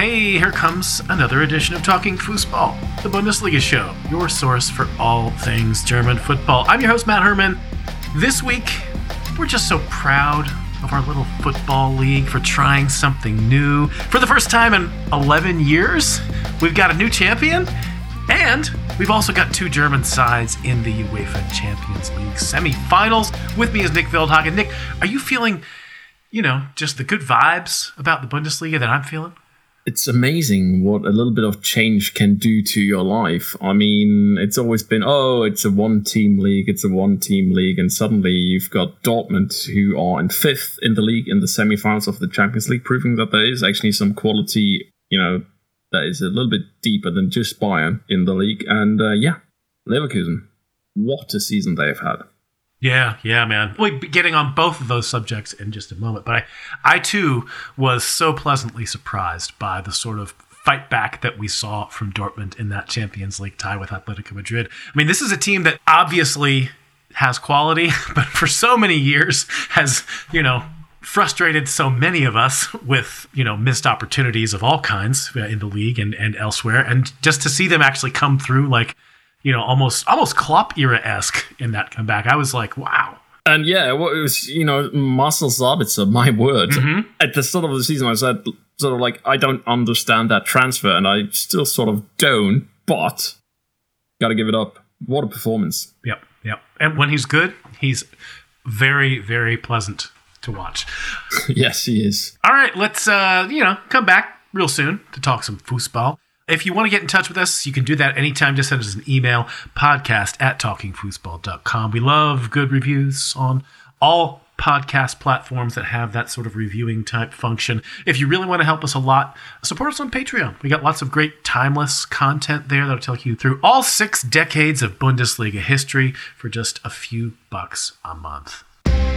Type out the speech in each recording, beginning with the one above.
Hey, here comes another edition of Talking Fußball, the Bundesliga show, your source for all things German football. I'm your host, Matt Herman. This week, we're just so proud of our little football league for trying something new. For the first time in 11 years, we've got a new champion, and we've also got two German sides in the UEFA Champions League semi-finals. With me is Nick Veldhagen. Nick, are you feeling, just the good vibes about the Bundesliga that I'm feeling? It's amazing what a little bit of change can do to your life. I mean, it's always been, it's a one-team league, and suddenly you've got Dortmund, who are in fifth in the league in the semi-finals of the Champions League, proving that there is actually some quality, that is a little bit deeper than just Bayern in the league. And Leverkusen, what a season they've had. Yeah, man. We'll be getting on both of those subjects in just a moment. But I too was so pleasantly surprised by the sort of fight back that we saw from Dortmund in that Champions League tie with Atletico Madrid. I mean, this is a team that obviously has quality, but for so many years has, frustrated so many of us with, missed opportunities of all kinds in the league and elsewhere. And just to see them actually come through almost Klopp era-esque in that comeback. I was like, wow. And it was, Marcel Sabitzer, my word. Mm-hmm. At the start of the season, I said, I don't understand that transfer, and I still sort of don't, but gotta give it up. What a performance. Yep. And when he's good, he's very, very pleasant to watch. Yes, he is. All right, let's, come back real soon to talk some football. If you want to get in touch with us, you can do that anytime. Just send us an email, podcast@talkingfoosball.com. We love good reviews on all podcast platforms that have that sort of reviewing type function. If you really want to help us a lot, support us on Patreon. We got lots of great timeless content there that'll take you through all 6 decades of Bundesliga history for just a few bucks a month.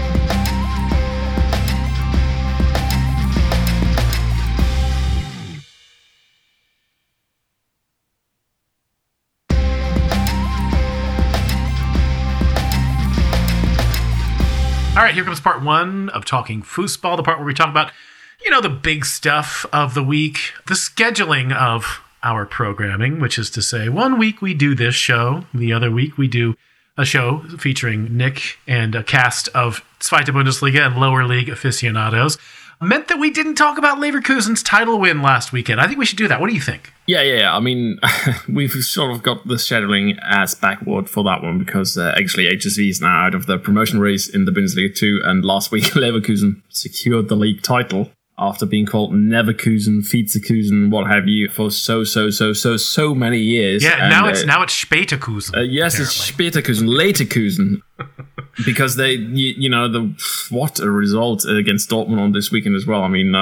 All right, here comes part 1 of Talking Fußball, the part where we talk about, the big stuff of the week, the scheduling of our programming, which is to say, one week we do this show, the other week we do a show featuring Nick and a cast of Zweite Bundesliga and lower league aficionados. Meant that we didn't talk about Leverkusen's title win last weekend. I think we should do that. What do you think? Yeah. I mean, we've sort of got the scheduling as backward for that one because actually HSV is now out of the promotion race in the Bundesliga 2, and last week Leverkusen secured the league title after being called Neverkusen, Vizekusen, what have you, for so many years. Yeah, and now it's Spätekusen. Yes, apparently. It's Spätekusen, Laterkusen. Because they, what a result against Dortmund on this weekend as well. I mean,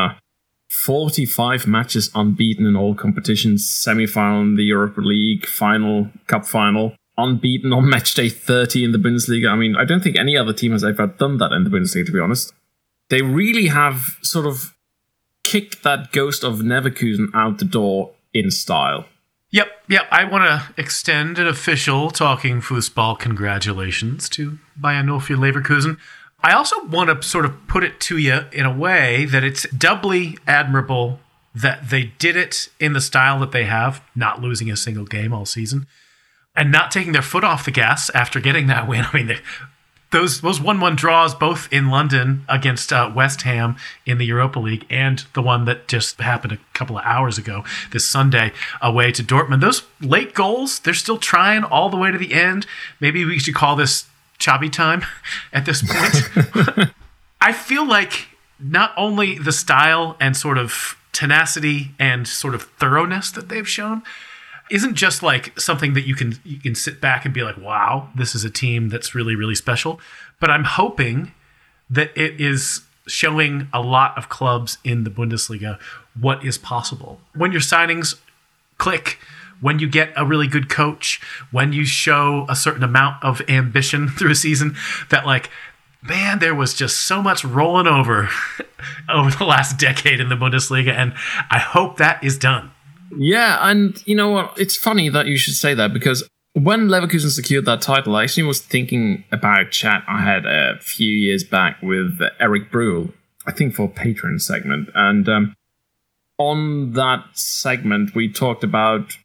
45 matches unbeaten in all competitions, semi-final in the Europa League, final, cup final, unbeaten on match day 30 in the Bundesliga. I mean, I don't think any other team has ever done that in the Bundesliga, to be honest. They really have sort of kicked that ghost of Neverkusen out the door in style. Yep. I want to extend an official Talking Fußball congratulations to Bayern 04 Leverkusen. I also want to sort of put it to you in a way that it's doubly admirable that they did it in the style that they have, not losing a single game all season, and not taking their foot off the gas after getting that win. I mean, those 1-1 draws both in London against West Ham in the Europa League and the one that just happened a couple of hours ago this Sunday away to Dortmund. Those late goals, they're still trying all the way to the end. Maybe we should call this Xabi time at this point. I feel like not only the style and sort of tenacity and sort of thoroughness that they've shown isn't just like something that you can sit back and be like, wow, this is a team that's really, really special. But I'm hoping that it is showing a lot of clubs in the Bundesliga what is possible. When your signings click, when you get a really good coach, when you show a certain amount of ambition through a season, that like, man, there was just so much rolling over the last decade in the Bundesliga. And I hope that is done. Yeah, and you know what? It's funny that you should say that because when Leverkusen secured that title, I actually was thinking about a chat I had a few years back with Eric Bruhl, I think for a Patreon segment. And on that segment, we talked about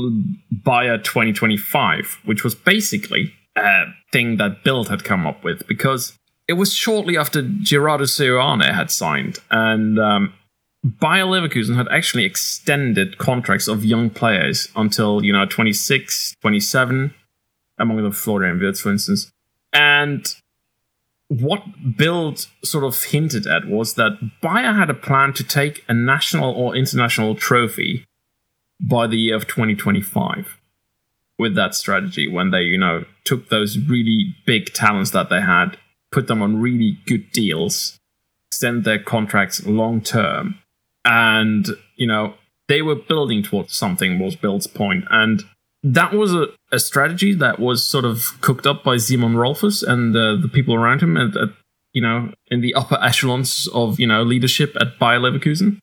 Bayer 2025, which was basically a thing that Bild had come up with, because it was shortly after Gerardo Seoane had signed, and Bayer Leverkusen had actually extended contracts of young players until, 26, 27, among the Florian Wirtz, for instance. And what Bild sort of hinted at was that Bayer had a plan to take a national or international trophy by the year of 2025 with that strategy, when they, took those really big talents that they had, put them on really good deals, extend their contracts long term. And, they were building towards something, was Bild's point. And that was a strategy that was sort of cooked up by Simon Rolfes and the people around him at in the upper echelons of, leadership at Bayer Leverkusen.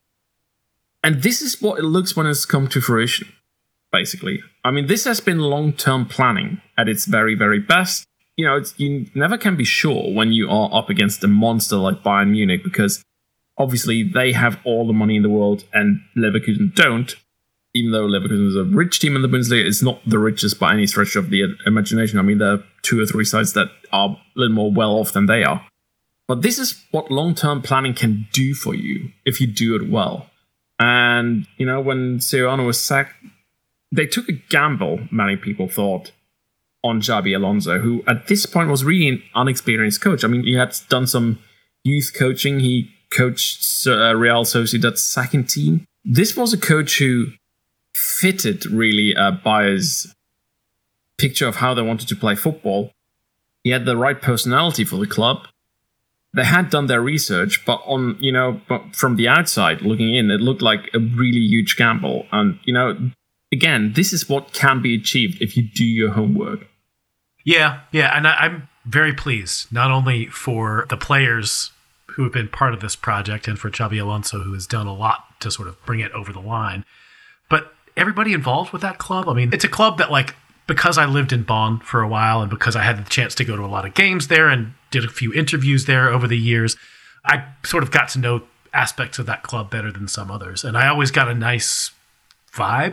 And this is what it looks when it's come to fruition, basically. I mean, this has been long-term planning at its very, very best. You never can be sure when you are up against a monster like Bayern Munich, because obviously they have all the money in the world and Leverkusen don't. Even though Leverkusen is a rich team in the Bundesliga, it's not the richest by any stretch of the imagination. I mean, there are 2 or 3 sides that are a little more well-off than they are. But this is what long-term planning can do for you if you do it well. And, when Seoane was sacked, they took a gamble, many people thought, on Xabi Alonso, who at this point was really an unexperienced coach. I mean, he had done some youth coaching. He coached Real Sociedad's second team. This was a coach who fitted really Bayer's picture of how they wanted to play football. He had the right personality for the club. They had done their research, but but from the outside looking in, it looked like a really huge gamble. And, again, this is what can be achieved if you do your homework. Yeah, and I'm very pleased, not only for the players who have been part of this project and for Xabi Alonso, who has done a lot to sort of bring it over the line, but everybody involved with that club. I mean, it's a club that, because I lived in Bonn for a while and because I had the chance to go to a lot of games there and did a few interviews there over the years, I sort of got to know aspects of that club better than some others. And I always got a nice vibe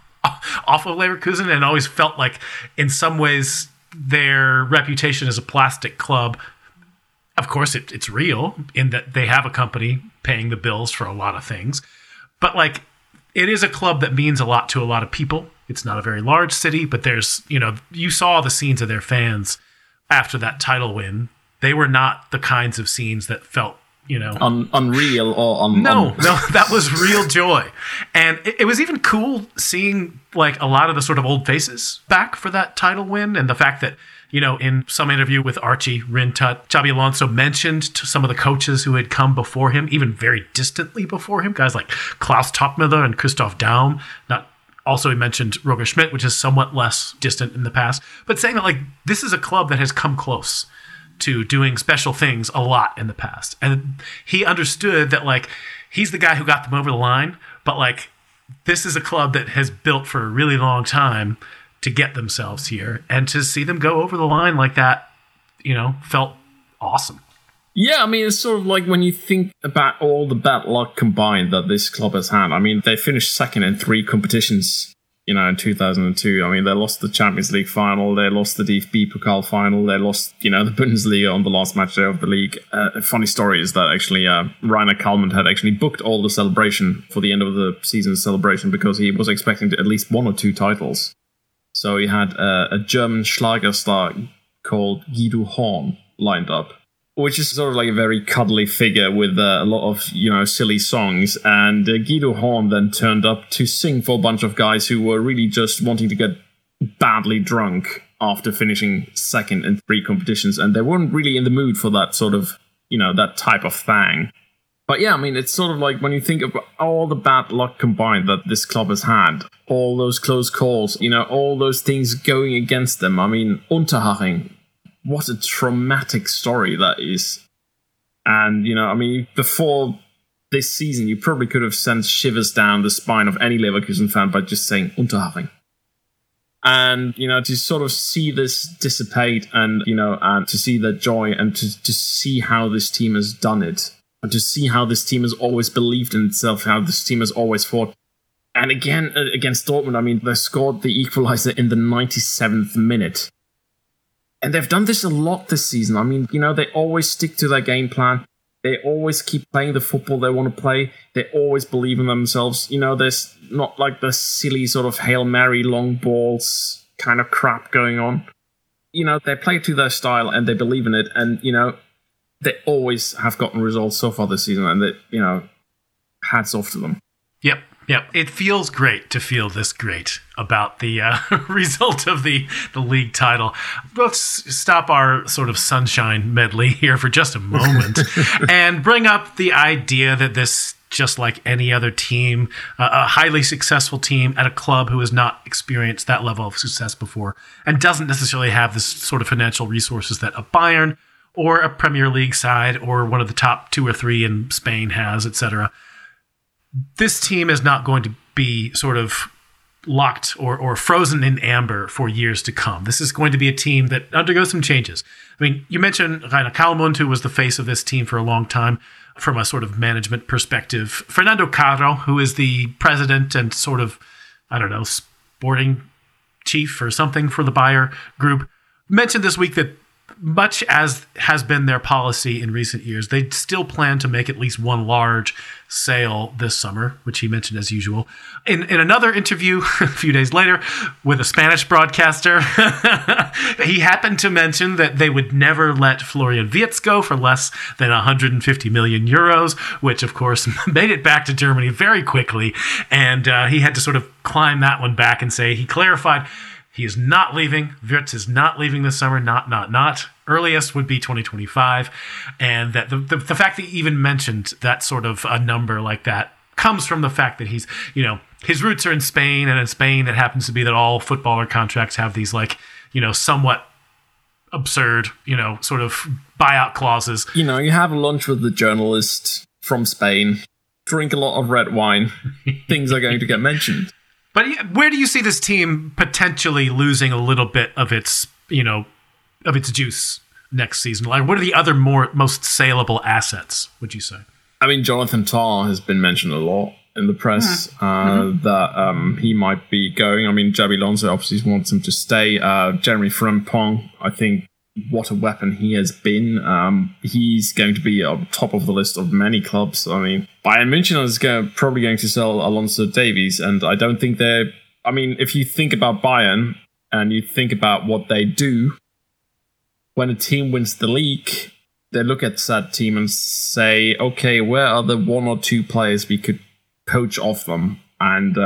off of Leverkusen, and always felt like in some ways their reputation as a plastic club, of course it's real in that they have a company paying the bills for a lot of things, but it is a club that means a lot to a lot of people. It's not a very large city, but there's, you saw the scenes of their fans after that title win. They were not the kinds of scenes that felt, unreal or No, that was real joy. And it was even cool seeing a lot of the sort of old faces back for that title win, and the fact that, in some interview with Archie Rintut, Xabi Alonso mentioned to some of the coaches who had come before him, even very distantly before him, guys like Klaus Toppmüller and Christoph Daum. Also, he mentioned Roger Schmidt, which is somewhat less distant in the past, but saying that this is a club that has come close to doing special things a lot in the past. And he understood that he's the guy who got them over the line, but this is a club that has built for a really long time to get themselves here, and to see them go over the line like that, felt awesome. Yeah, I mean, it's sort of like when you think about all the bad luck combined that this club has had. I mean, they finished second in 3 competitions, in 2002. I mean, they lost the Champions League final, they lost the DFB Pokal final, they lost, the Bundesliga on the last match day of the league. A funny story is that actually Rainer Kallmund had actually booked all the celebration for the end of the season celebration, because he was expecting at least 1 or 2 titles. So he had a German Schlager star called Guido Horn lined up, which is sort of a very cuddly figure with a lot of, silly songs. And Guido Horn then turned up to sing for a bunch of guys who were really just wanting to get badly drunk after finishing second in 3 competitions. And they weren't really in the mood for that sort of, that type of thing. But yeah, I mean, it's sort of like when you think of all the bad luck combined that this club has had, all those close calls, all those things going against them. I mean, Unterhaching, what a traumatic story that is. And, before this season, you probably could have sent shivers down the spine of any Leverkusen fan by just saying Unterhaching. And, to sort of see this dissipate and, and to see the joy and to see how this team has done it to see how this team has always believed in itself, how this team has always fought. And again, against Dortmund, I mean, they scored the equalizer in the 97th minute. And they've done this a lot this season. I mean, they always stick to their game plan. They always keep playing the football they want to play. They always believe in themselves. There's not like the silly sort of Hail Mary long balls kind of crap going on. They play to their style and they believe in it. And, they always have gotten results so far this season. And hats off to them. Yep. It feels great to feel this great about the result of the league title. Let's stop our sort of sunshine medley here for just a moment and bring up the idea that this, just like any other team, a highly successful team at a club who has not experienced that level of success before and doesn't necessarily have this sort of financial resources that a Bayern or a Premier League side or one of the top 2 or 3 in Spain has, etc. This team is not going to be sort of locked or frozen in amber for years to come. This is going to be a team that undergoes some changes. I mean, you mentioned Rainer Kallmund, who was the face of this team for a long time from a sort of management perspective. Fernando Caro, who is the president and sort of, sporting chief or something for the Bayer group, mentioned this week that much as has been their policy in recent years, they still plan to make at least one large sale this summer, which he mentioned as usual. In another interview a few days later with a Spanish broadcaster, he happened to mention that they would never let Florian Wirtz go for less than 150 million euros, which of course made it back to Germany very quickly. And he had to sort of climb that one back and say, he clarified, he is not leaving. Wirtz is not leaving this summer. Not. Earliest would be 2025. And that the fact that he even mentioned that sort of a number like that comes from the fact that he's, his roots are in Spain. And in Spain, it happens to be that all footballer contracts have these somewhat absurd, sort of buyout clauses. You have lunch with the journalist from Spain, drink a lot of red wine. Things are going to get mentioned. But where do you see this team potentially losing a little bit of its, of its juice next season? Like, what are the other most saleable assets, would you say? I mean, Jonathan Tah has been mentioned a lot in the press that he might be going. I mean, Xabi Alonso obviously wants him to stay. Jeremy Frimpong, I think, what a weapon he has been. He's going to be on top of the list of many clubs. I mean, Bayern München is probably going to sell Alonso Davies, and I don't think they're... I mean, if you think about Bayern and you think about what they do, when a team wins the league, they look at that team and say, okay, where are the 1 or 2 players we could poach off them and,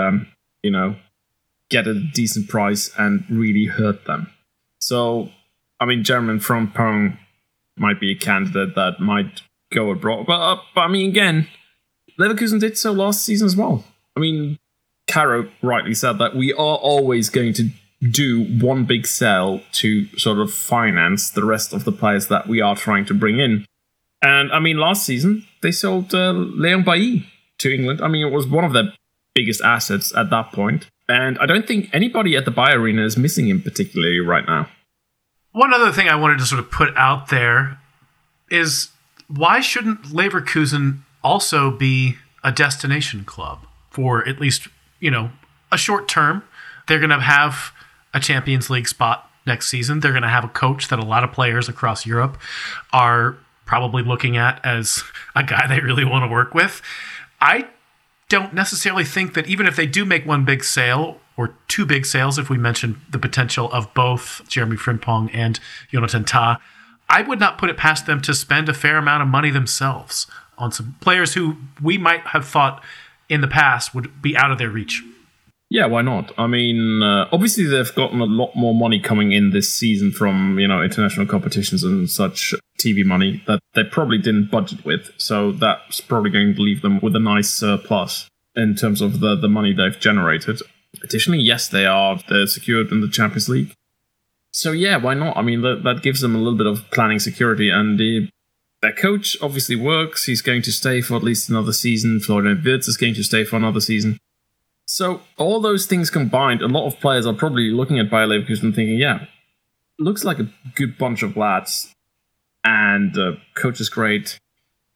get a decent price and really hurt them? So, I mean, Jeremy Frimpong might be a candidate that might go abroad. But I mean, again, Leverkusen did so last season as well. I mean, Caro rightly said that we are always going to do one big sell to sort of finance the rest of the players that we are trying to bring in. And, I mean, last season, they sold Leon Bailly to England. I mean, it was one of their biggest assets at that point. And I don't think anybody at the Bayer Arena is missing him particularly right now. One other thing I wanted to sort of put out there is, why shouldn't Leverkusen also be a destination club for at least, a short term? They're going to have a Champions League spot next season. They're going to have a coach that a lot of players across Europe are probably looking at as a guy they really want to work with. I don't necessarily think that even if they do make one big sale, or 2 big sales, if we mention the potential of both Jeremy Frimpong and Jonathan Tah, I would not put it past them to spend a fair amount of money themselves on some players who we might have thought in the past would be out of their reach. Yeah, why not? I mean, obviously they've gotten a lot more money coming in this season from, international competitions and such TV money that they probably didn't budget with. So that's probably going to leave them with a nice surplus in terms of the money they've generated. Additionally, yes, they're secured in the Champions League. So yeah, why not? I mean, that gives them a little bit of planning security, and their coach obviously works. He's going to stay for at least another season. Florian Wirtz is going to stay for another season. So all those things combined, a lot of players are probably looking at Bayer Leverkusen thinking, yeah, looks like a good bunch of lads, and coach is great.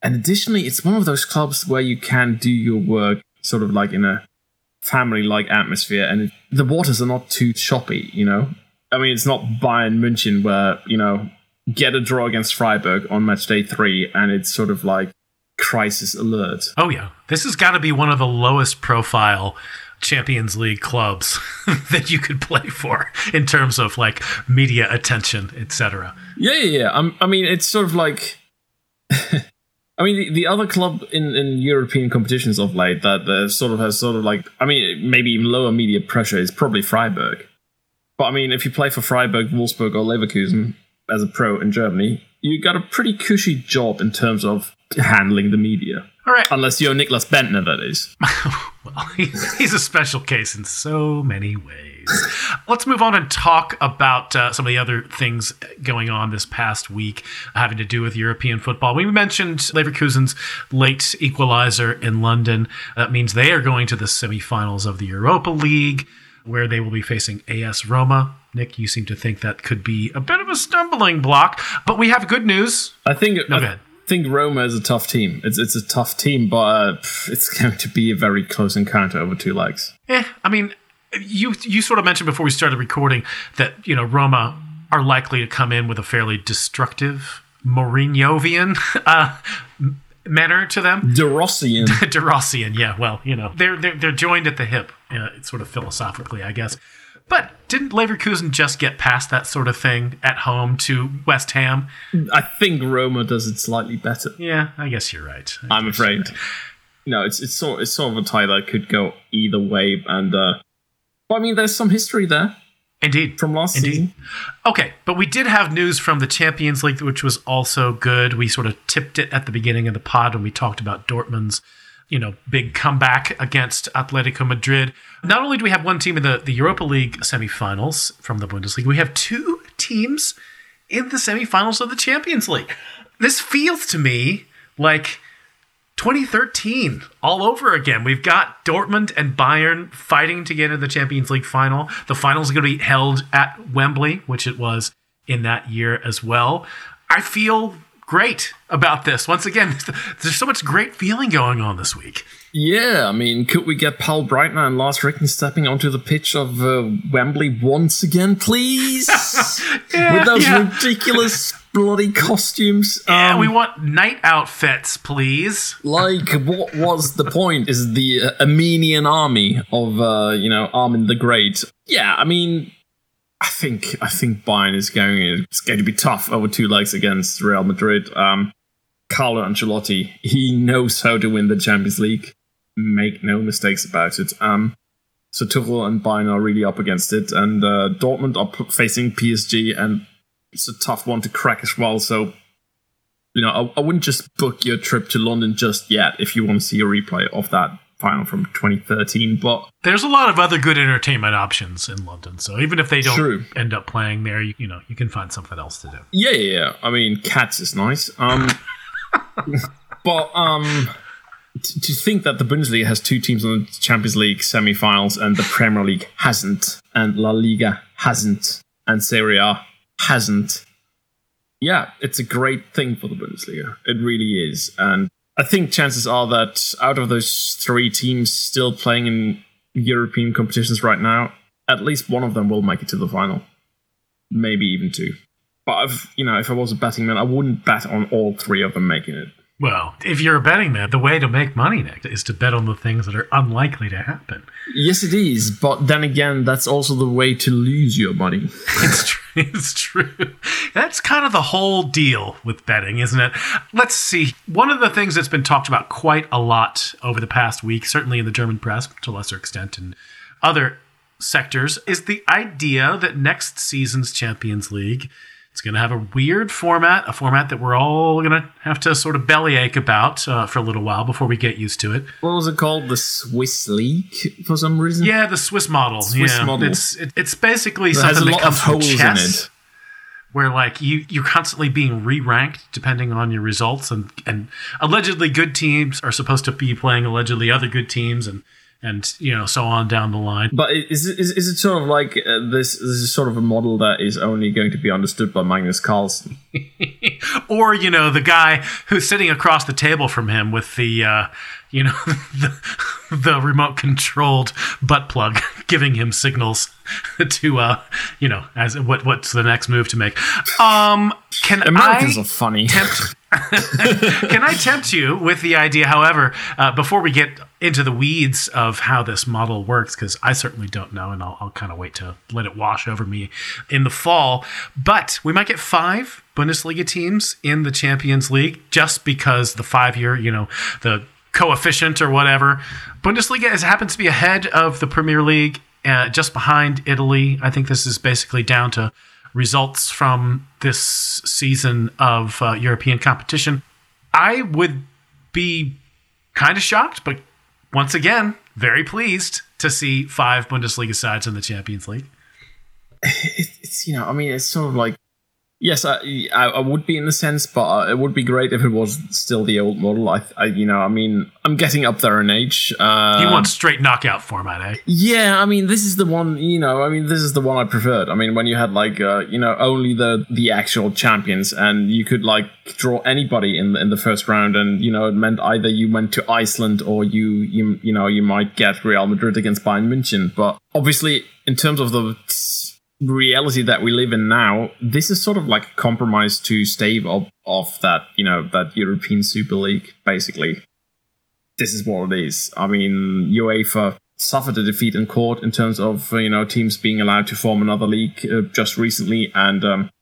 And additionally, it's one of those clubs where you can do your work sort of like in a family-like atmosphere, and the waters are not too choppy, you know? I mean, it's not Bayern München where, you know, get a draw against Freiburg on match day 3, and it's sort of like crisis alert. Oh, yeah. This has got to be one of the lowest profile Champions League clubs that you could play for in terms of like media attention, etc. Yeah. I mean, it's sort of like... I mean, the other club in European competitions of late that sort of has sort of like... I mean, maybe even lower media pressure is probably Freiburg. But I mean, if you play for Freiburg, Wolfsburg or Leverkusen as a pro in Germany, you got a pretty cushy job in terms of handling the media. All right. Unless you're Niklas Bentner, that is. Well, he's a special case in so many ways. Let's move on and talk about some of the other things going on this past week having to do with European football. We mentioned Leverkusen's late equalizer in London. That means they are going to the semifinals of the Europa League, where they will be facing AS Roma. Nick, you seem to think that could be a bit of a stumbling block, but we have good news. I think Roma is a tough team. It's a tough team, but it's going to be a very close encounter over 2 legs. I mean, you sort of mentioned before we started recording that, you know, Roma are likely to come in with a fairly destructive Mourinhovian manner to them. De Rossian. De Rossian, yeah. Well, you know, they're joined at the hip, sort of philosophically, I guess. But didn't Leverkusen just get past that sort of thing at home to West Ham? I think Roma does it slightly better. Yeah, I guess you're right. I'm afraid. No, it's sort of a tie that could go either way, and but I mean, there's some history there. Indeed. From last season. Okay, but we did have news from the Champions League, which was also good. We sort of tipped it at the beginning of the pod when we talked about Dortmund's, you know, big comeback against Atletico Madrid. Not only do we have one team in the Europa League semifinals from the Bundesliga, we have 2 teams in the semifinals of the Champions League. This feels to me like 2013 all over again. We've got Dortmund and Bayern fighting to get into the Champions League final. The final is going to be held at Wembley, which it was in that year as well. I feel great about this. Once again, there's so much great feeling going on this week. Yeah, I mean, could we get Paul Breitner and Lars Ricken stepping onto the pitch of Wembley once again, please? With those ridiculous bloody costumes. Yeah, we want night outfits, please. Like, what was the point? Is the Armenian army of, Armin the Great? Yeah, I mean, I think Bayern is going to be tough over 2 legs against Real Madrid. Carlo Ancelotti, he knows how to win the Champions League. Make no mistakes about it. So Tuchel and Bayern are really up against it, and Dortmund are facing PSG, and it's a tough one to crack as well. So, you know, I wouldn't just book your trip to London just yet if you want to see a replay of that final from 2013. But there's a lot of other good entertainment options in London, so even if they don't end up playing there, you can find something else to do. Yeah. I mean, Cats is nice. But to think that the Bundesliga has 2 teams in the Champions League semi-finals and the Premier League hasn't, and La Liga hasn't, and Serie A hasn't. Yeah, it's a great thing for the Bundesliga. It really is. And I think chances are that out of those 3 teams still playing in European competitions right now, at least one of them will make it to the final. Maybe even 2. But if I was a betting man, I wouldn't bet on all 3 of them making it. Well, if you're a betting man, the way to make money, Nick, is to bet on the things that are unlikely to happen. Yes, it is. But then again, that's also the way to lose your money. It's true. That's kind of the whole deal with betting, isn't it? Let's see. One of the things that's been talked about quite a lot over the past week, certainly in the German press, to a lesser extent in other sectors, is the idea that next season's Champions League, it's going to have a weird format, a format that we're all going to have to sort of bellyache about for a little while before we get used to it. What was it called? The Swiss League, for some reason? Yeah, the Swiss model. Model. It's basically something that comes from chess, where like you're constantly being re-ranked depending on your results, and allegedly good teams are supposed to be playing allegedly other good teams, and and so on down the line. But is it sort of like this is sort of a model that is only going to be understood by Magnus Carlsen? Or, the guy who's sitting across the table from him with the, the remote-controlled butt plug giving him signals to, as what's the next move to make. Americans are funny. Can I tempt you with the idea, however, before we get into the weeds of how this model works, because I certainly don't know, and I'll kind of wait to let it wash over me in the fall, but we might get 5 Bundesliga teams in the Champions League just because the 5-year, the coefficient or whatever. Bundesliga happens to be ahead of the Premier League, just behind Italy. I think this is basically down to results from this season of European competition. I would be kind of shocked, but once again, very pleased to see 5 Bundesliga sides in the Champions League. It's it's sort of like, yes, I would be in a sense, but it would be great if it was still the old model. I'm getting up there in age. You want straight knockout format, eh? Yeah, this is the one. This is the one I preferred. When you had only the actual champions, and you could draw anybody in the first round, and it meant either you went to Iceland or you might get Real Madrid against Bayern München. But obviously, in terms of the reality that we live in now, this is sort of like a compromise to stave off that that European Super League. Basically, this is what it is. UEFA suffered a defeat in court in terms of teams being allowed to form another league just recently, and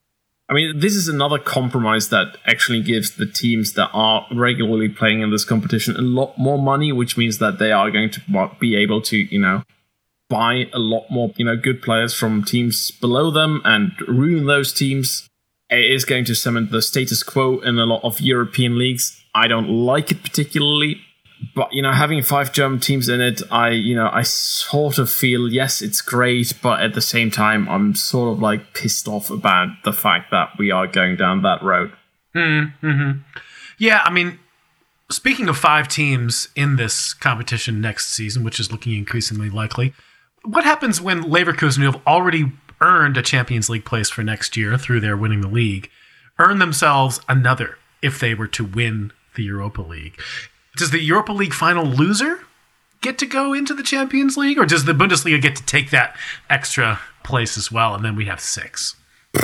this is another compromise that actually gives the teams that are regularly playing in this competition a lot more money, which means that they are going to be able to buy a lot more, good players from teams below them and ruin those teams. It is going to cement the status quo in a lot of European leagues. I don't like it particularly, but having 5 German teams in it, I sort of feel, yes, it's great, but at the same time, I'm sort of pissed off about the fact that we are going down that road. Mm-hmm. Yeah, speaking of 5 teams in this competition next season, which is looking increasingly likely, what happens when Leverkusen, who have already earned a Champions League place for next year through their winning the league, earn themselves another if they were to win the Europa League? Does the Europa League final loser get to go into the Champions League, or does the Bundesliga get to take that extra place as well, and then we have 6?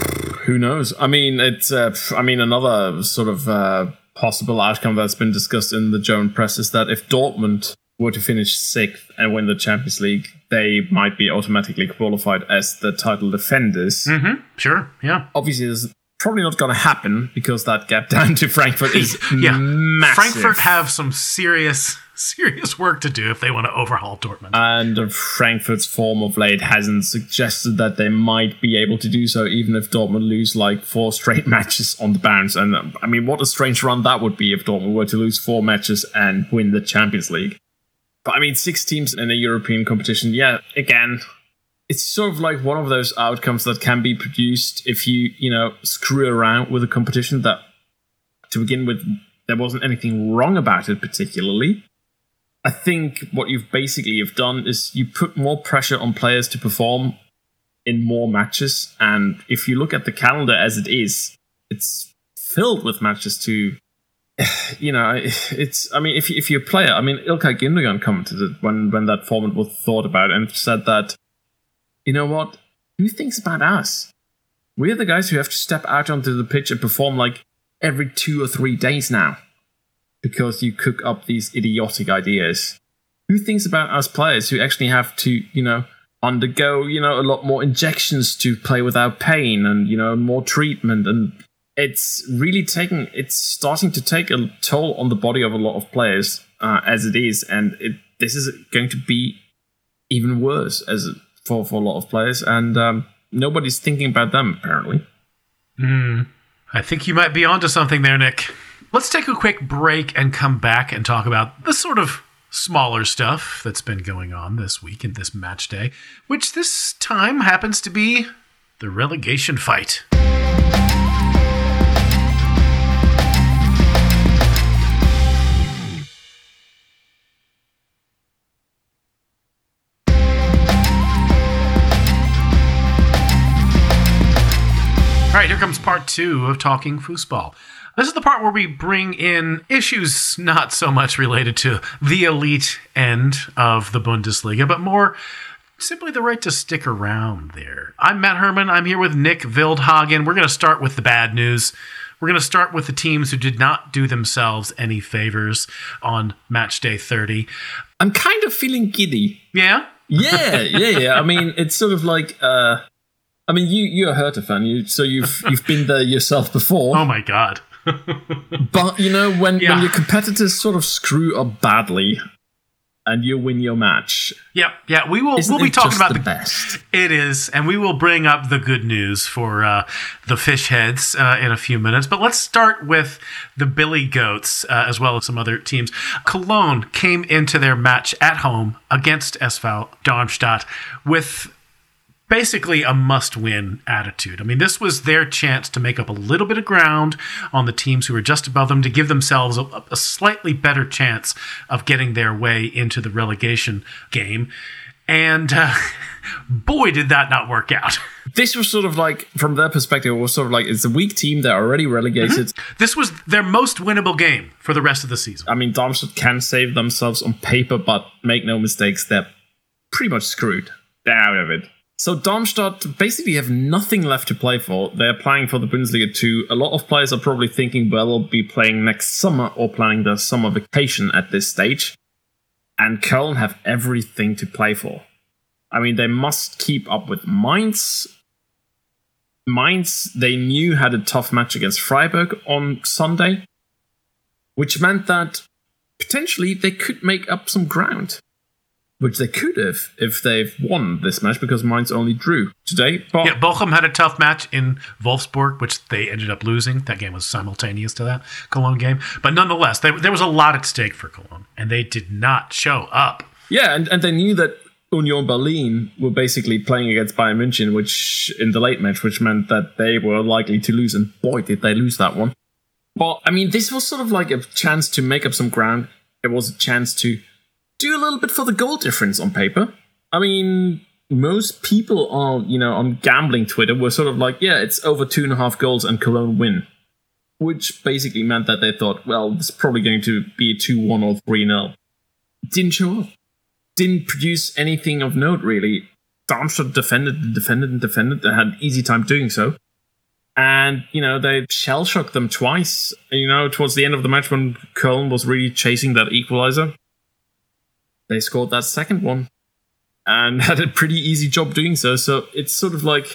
Who knows? It's another sort of possible outcome that's been discussed in the German press is that if Dortmund were to finish 6th and win the Champions League, they might be automatically qualified as the title defenders. Mm-hmm. Sure, yeah. Obviously, this is probably not going to happen because that gap down to Frankfurt is massive. Frankfurt have some serious work to do if they want to overhaul Dortmund. And Frankfurt's form of late hasn't suggested that they might be able to do so, even if Dortmund lose 4 straight matches on the bounce. And what a strange run that would be if Dortmund were to lose 4 matches and win the Champions League. But 6 teams in a European competition, yeah, again, it's sort of like one of those outcomes that can be produced if you, screw around with a competition that, to begin with, there wasn't anything wrong about it particularly. I think what you've basically have done is you put more pressure on players to perform in more matches. And if you look at the calendar as it is, it's filled with matches to... if you're a player, Ilkay Gündogan commented it when that format was thought about and said that, who thinks about us? We're the guys who have to step out onto the pitch and perform every 2 or 3 days now because you cook up these idiotic ideas. Who thinks about us players who actually have to, undergo, a lot more injections to play without pain and, more treatment, and it's starting to take a toll on the body of a lot of players as it is, and this is going to be even worse for a lot of players, and nobody's thinking about them apparently. I think you might be onto something there, Nick. Let's take a quick break and come back and talk about the sort of smaller stuff that's been going on this week and this match day, which this time happens to be the relegation fight. right, here comes part 2 of Talking Fußball. This is the part where we bring in issues not so much related to the elite end of the Bundesliga, but more simply the right to stick around there. I'm Matt Herman. I'm here with Nick Wildhagen. We're going to start with the bad news. We're going to start with the teams who did not do themselves any favors on match day 30. I'm kind of feeling giddy. Yeah? Yeah. I mean, it's sort of like... you're a Hertha fan, so you've been there yourself before. Oh my God. But, when your competitors sort of screw up badly and you win your match... Yeah, we'll be talking about the best. It is, and we will bring up the good news for the fish heads in a few minutes. But let's start with the Billy Goats, as well as some other teams. Cologne came into their match at home against SV Darmstadt with... basically a must-win attitude. I mean, this was their chance to make up a little bit of ground on the teams who were just above them to give themselves a slightly better chance of getting their way into the relegation game. And boy, did that not work out. This was sort of like, from their perspective, it was sort of like, it's a weak team. They're already relegated. Mm-hmm. This was their most winnable game for the rest of the season. I mean, Darmstadt can save themselves on paper, but make no mistakes, they're pretty much screwed. They're out of it. So Darmstadt basically have nothing left to play for. They're playing for the Bundesliga 2. A lot of players are probably thinking, well, they'll be playing next summer or planning their summer vacation at this stage. And Köln have everything to play for. I mean, they must keep up with Mainz. Mainz, they knew, had a tough match against Freiburg on Sunday, which meant that potentially they could make up some ground. Which they could have if they've won this match, because Mainz only drew today. But yeah, Bochum had a tough match in Wolfsburg, which they ended up losing. That game was simultaneous to that Cologne game. But nonetheless, there was a lot at stake for Cologne, and they did not show up. Yeah, and they knew that Union Berlin were basically playing against Bayern München, which in the late match, which meant that they were likely to lose. And boy, did they lose that one. But, I mean, this was sort of like a chance to make up some ground. It was a chance to do a little bit for the goal difference on paper. I mean, most people on gambling Twitter were sort of like, yeah, it's over 2.5 goals and Cologne win. Which basically meant that they thought, well, it's probably going to be a 2-1 or 3-0. Didn't show up. Didn't produce anything of note, really. Darmstadt defended. They had an easy time doing so. And, they shell-shocked them twice. Towards the end of the match when Köln was really chasing that equalizer. They scored that second one and had a pretty easy job doing so. So it's sort of like,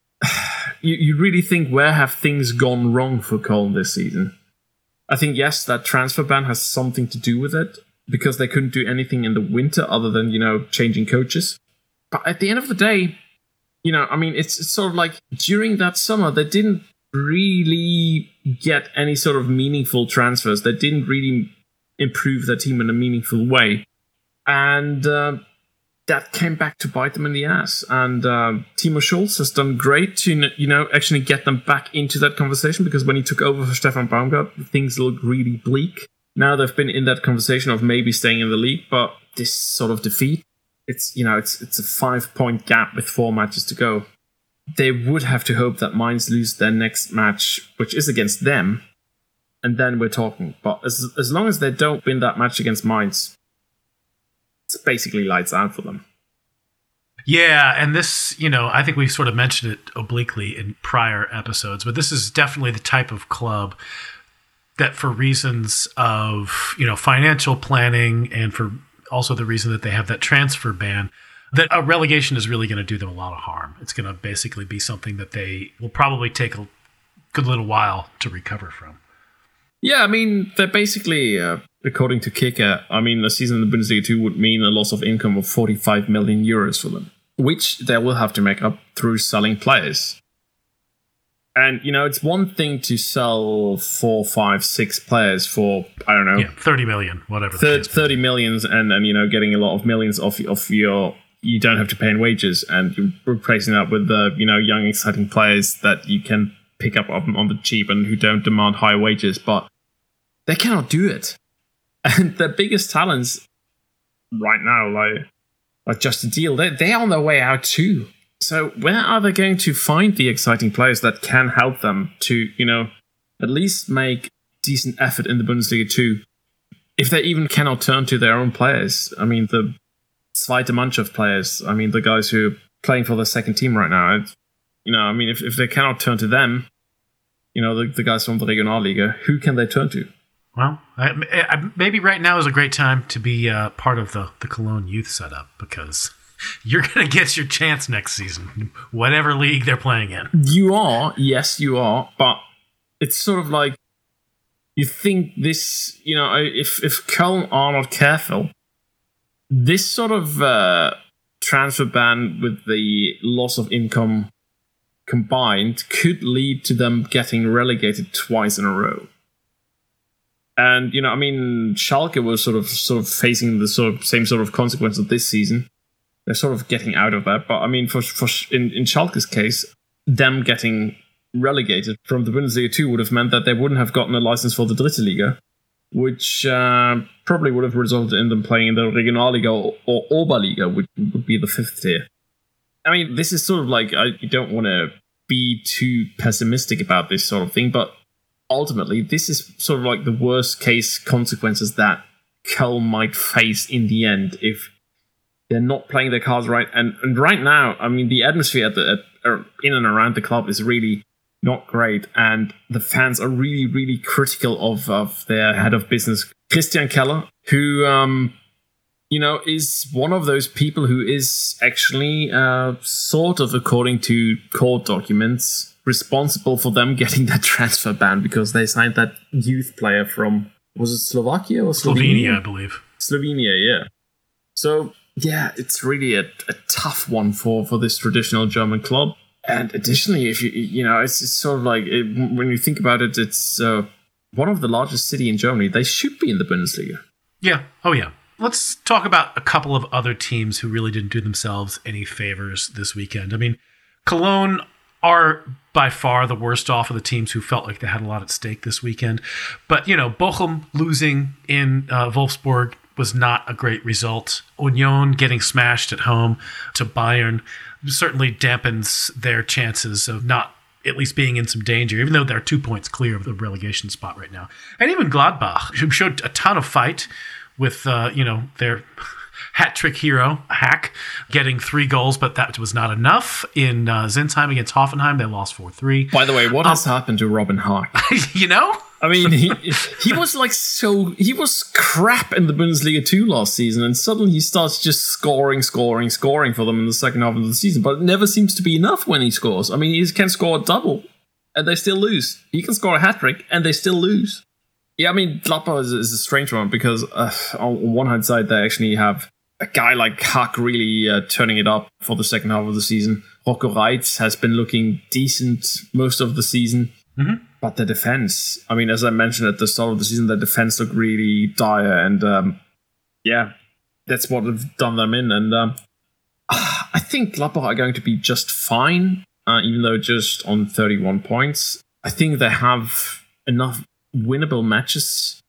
you really think, where have things gone wrong for Köln this season? I think, yes, that transfer ban has something to do with it, because they couldn't do anything in the winter other than, changing coaches. But at the end of the day, it's sort of like, during that summer, they didn't really get any sort of meaningful transfers. They didn't really improve their team in a meaningful way. And that came back to bite them in the ass. And Timo Schulz has done great to, actually get them back into that conversation, because when he took over for Stefan Baumgart, things looked really bleak. Now they've been in that conversation of maybe staying in the league, but this sort of defeat, it's a 5-point gap with 4 matches to go. They would have to hope that Mainz lose their next match, which is against them, and then we're talking. But as long as they don't win that match against Mainz, it's basically lights out for them. Yeah, and this, I think we sort of mentioned it obliquely in prior episodes, but this is definitely the type of club that, for reasons of, financial planning, and for also the reason that they have that transfer ban, that a relegation is really going to do them a lot of harm. It's going to basically be something that they will probably take a good little while to recover from. Yeah, I mean, they're basically, according to Kicker, the season in the Bundesliga 2 would mean a loss of income of 45 million euros for them, which they will have to make up through selling players. And, it's one thing to sell 4, 5, 6 players for, I don't know. Yeah, 30 million, whatever. 30 millions and getting a lot of millions off your... You don't have to pay in wages, and you're replacing that with young, exciting players that you can pick up on the cheap and who don't demand high wages, but they cannot do it. And their biggest talents right now, like Justin Deal, they're on their way out too. So where are they going to find the exciting players that can help them to, at least make decent effort in the Bundesliga 2? If they even cannot turn to their own players. I mean, the Zweite Mannschaft players, the guys who are playing for the second team right now, if they cannot turn to them, the guys from the Regionalliga, who can they turn to? Well, maybe right now is a great time to be part of the Cologne youth setup, because you're going to get your chance next season, whatever league they're playing in. You are, yes, you are, but it's sort of like, you think this, if Köln are not careful, this sort of transfer ban with the loss of income combined could lead to them getting relegated twice in a row. And, Schalke was sort of facing the same sort of consequence of this season. They're sort of getting out of that. But, in Schalke's case, them getting relegated from the Bundesliga 2 would have meant that they wouldn't have gotten a license for the Dritte Liga, which probably would have resulted in them playing in the Regionalliga or Oberliga, which would be the fifth tier. This is sort of like, I don't want to be too pessimistic about this sort of thing, but ultimately, this is sort of like the worst case consequences that Köln might face in the end if they're not playing their cards right. And right now, the atmosphere in and around the club is really not great, and the fans are really, really critical of their head of business, Christian Keller, who, is one of those people who is actually sort of, according to court documents, responsible for them getting that transfer ban because they signed that youth player from, was it Slovakia or Slovenia, I believe. Slovenia, yeah. So, yeah, it's really a tough one for this traditional German club. And additionally, if it's sort of like, when you think about it, it's one of the largest city in Germany. They should be in the Bundesliga. Yeah. Oh, yeah. Let's talk about a couple of other teams who really didn't do themselves any favors this weekend. Cologne are by far the worst off of the teams who felt like they had a lot at stake this weekend. But, Bochum losing in Wolfsburg was not a great result. Union getting smashed at home to Bayern certainly dampens their chances of not at least being in some danger, even though they're 2 points clear of the relegation spot right now. And even Gladbach, who showed a ton of fight with, their hat-trick hero, Hack, getting 3 goals, but that was not enough. In Zinsheim against Hoffenheim, they lost 4-3. By the way, what has happened to Robin Hack? He was crap in the Bundesliga 2 last season, and suddenly he starts just scoring for them in the second half of the season, but it never seems to be enough when he scores. He can score a double, and they still lose. He can score a hat-trick, and they still lose. Yeah, Gladbach is a strange one, because on one hand side, they actually have a guy like Hack really turning it up for the second half of the season. Rocco Reitz has been looking decent most of the season. Mm-hmm. But the defense, as I mentioned at the start of the season, the defense looked really dire. And that's what have done them in. And I think Gladbach are going to be just fine, even though just on 31 points. I think they have enough winnable matches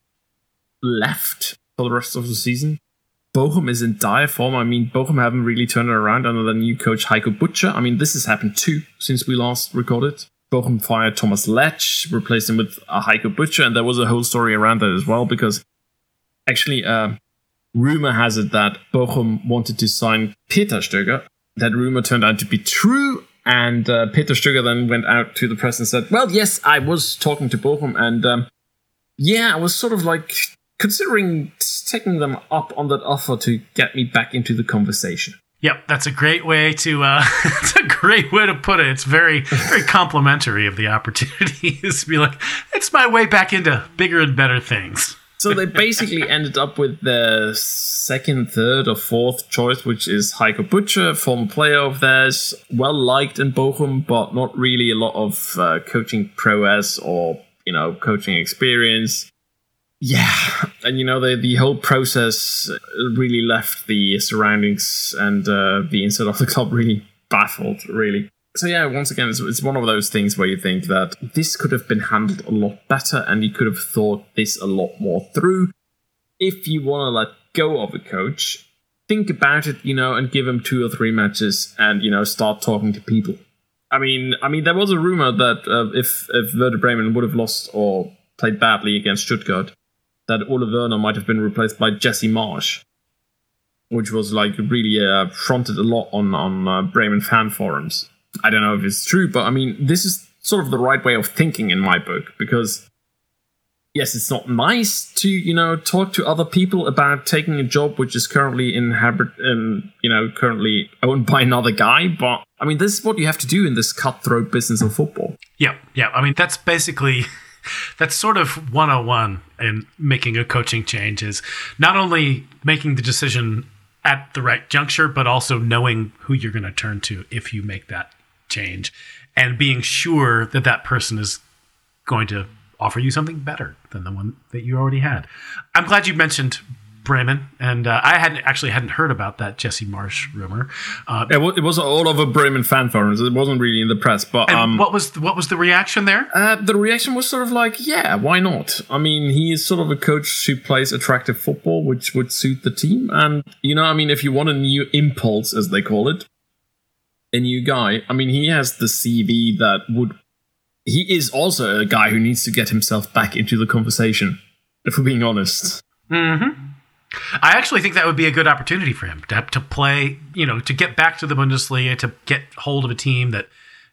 left for the rest of the season. Bochum is in dire form. Bochum haven't really turned it around under the new coach Heiko Butcher. This has happened too since we last recorded. Bochum fired Thomas Letsch, replaced him with Heiko Butcher, and there was a whole story around that as well, because actually, rumor has it that Bochum wanted to sign Peter Stöger. That rumor turned out to be true, and Peter Stöger then went out to the press and said, well, yes, I was talking to Bochum, and I was sort of like considering taking them up on that offer to get me back into the conversation. Yep, that's a great way to it's a great way to put it. It's very, very complimentary of the opportunity to be like, it's my way back into bigger and better things. So they basically ended up with the second, third, or fourth choice, which is Heiko Butcher, former player of theirs, well liked in Bochum, but not really a lot of coaching prowess or coaching experience. Yeah, and the whole process really left the surroundings and the inside of the club really baffled, really. So yeah, once again, it's one of those things where you think that this could have been handled a lot better, and you could have thought this a lot more through. If you want to let go of a coach, think about it, and give him 2 or 3 matches and, start talking to people. I mean, there was a rumor that if Werder Bremen would have lost or played badly against Stuttgart, that Ole Werner might have been replaced by Jesse Marsch, which was really fronted a lot on Bremen fan forums. I don't know if it's true, but I mean, this is sort of the right way of thinking in my book, because yes, it's not nice to, talk to other people about taking a job which is currently currently owned by another guy, but I mean, this is what you have to do in this cutthroat business of football. Yeah. I mean, that's basically... That's sort of 101 in making a coaching change, is not only making the decision at the right juncture, but also knowing who you're going to turn to if you make that change, and being sure that that person is going to offer you something better than the one that you already had. I'm glad you mentioned Bremen, and I hadn't heard about that Jesse Marsch rumor. It was all over Bremen fan forums. It wasn't really in the press. But what was the reaction there? The reaction was sort of like, yeah, why not? I mean, he is sort of a coach who plays attractive football, which would suit the team. And if you want a new impulse, as they call it, a new guy. I mean, he has the CV that would. He is also a guy who needs to get himself back into the conversation, if we're being honest. Mm-hmm. I actually think that would be a good opportunity for him to play, to get back to the Bundesliga, to get hold of a team that,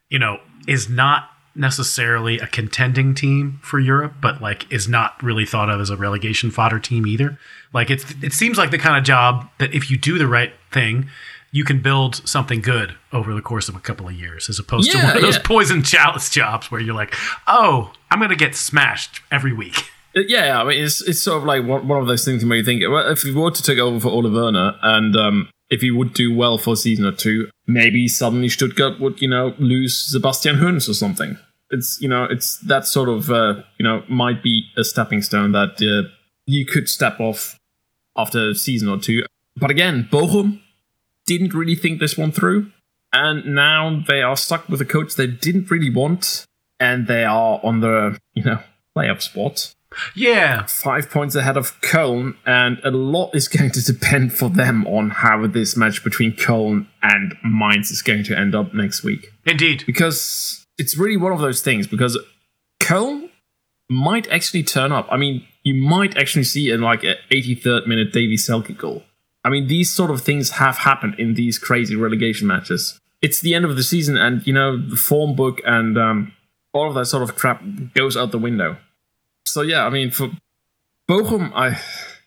is not necessarily a contending team for Europe, but is not really thought of as a relegation fodder team either. It seems like the kind of job that if you do the right thing, you can build something good over the course of a couple of years, as opposed to one of those poison chalice jobs where you're like, oh, I'm going to get smashed every week. Yeah, I mean, it's sort of like one of those things where you think, well, if you were to take over for Ole Werner, and if he would do well for a season or two, maybe suddenly Stuttgart would, lose Sebastian Hoeneß or something. It's that sort of, might be a stepping stone that you could step off after a season or two. But again, Bochum didn't really think this one through, and now they are stuck with a coach they didn't really want, and they are on the, playoff spot. Yeah. 5 points ahead of Köln, and a lot is going to depend for them on how this match between Köln and Mainz is going to end up next week. Indeed. Because it's really one of those things, because Köln might actually turn up. I mean, you might actually see in an 83rd minute Davy Selke goal. I mean, these sort of things have happened in these crazy relegation matches. It's the end of the season, and, the form book and all of that sort of crap goes out the window. So yeah, I mean, for Bochum, I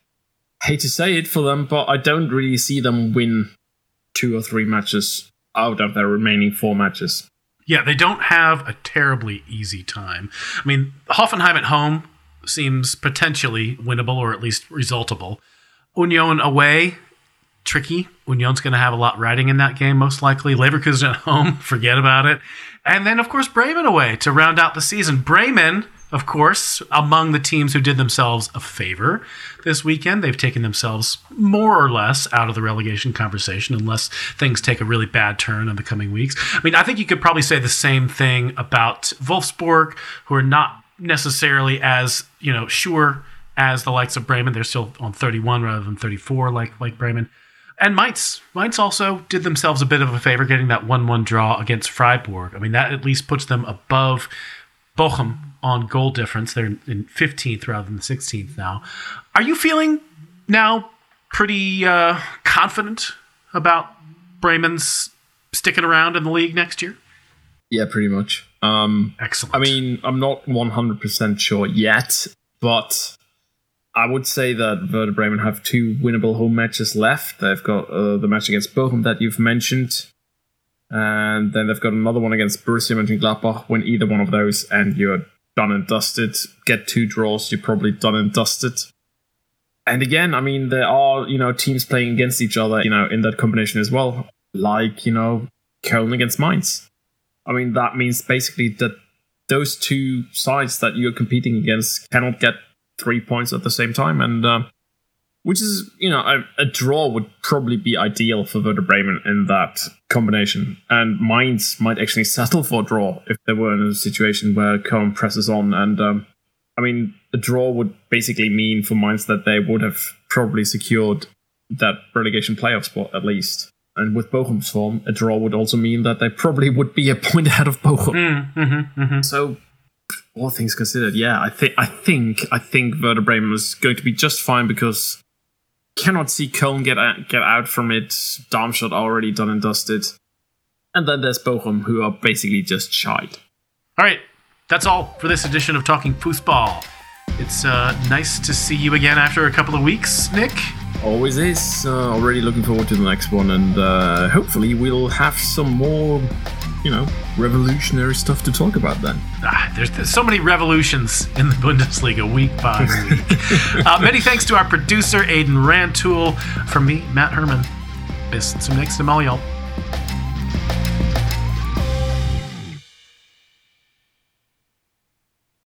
hate to say it for them, but I don't really see them win 2 or 3 matches out of their remaining 4 matches. Yeah, they don't have a terribly easy time. I mean, Hoffenheim at home seems potentially winnable, or at least resultable. Union away, tricky. Union's going to have a lot riding in that game, most likely. Leverkusen at home, forget about it. And then, of course, Bremen away to round out the season. Bremen, of course, among the teams who did themselves a favor this weekend. They've taken themselves more or less out of the relegation conversation, unless things take a really bad turn in the coming weeks. I mean, I think you could probably say the same thing about Wolfsburg, who are not necessarily as, sure as the likes of Bremen. They're still on 31 rather than 34 like Bremen. And Mainz also did themselves a bit of a favor getting that 1-1 draw against Freiburg. I mean, that at least puts them above Bochum on goal difference. They're in 15th rather than 16th now. Are you feeling now pretty confident about Bremen's sticking around in the league next year? Yeah, pretty much. Excellent. I mean, I'm not 100% sure yet, but I would say that Werder Bremen have 2 winnable home matches left. They've got the match against Bochum that you've mentioned, and then they've got another one against Borussia Mönchengladbach. Win either one of those and you're done and dusted. Get 2 draws, you're probably done and dusted. And again, I mean, there are, teams playing against each other, in that combination as well. Like, Köln against Mainz. I mean, that means basically that those 2 sides that you're competing against cannot get 3 points at the same time. And which is, a draw would probably be ideal for Werder Bremen in that combination. And Mainz might actually settle for a draw if they were in a situation where Köln presses on. And, a draw would basically mean for Mainz that they would have probably secured that relegation playoff spot at least. And with Bochum's form, a draw would also mean that they probably would be a point ahead of Bochum. So, all things considered, yeah, I think Werder Bremen is going to be just fine because cannot see Köln get out from it. Darmstadt already done and dusted. And then there's Bochum, who are basically just shite. All right, that's all for this edition of Talking Fußball. It's nice to see you again after a couple of weeks, Nick. Always is. Already looking forward to the next one, and hopefully we'll have some more, revolutionary stuff to talk about then. There's so many revolutions in the Bundesliga week by week. Many thanks to our producer, Aidan Rantoul. From me, Matt Herman. Bis zum nächsten Mal, y'all.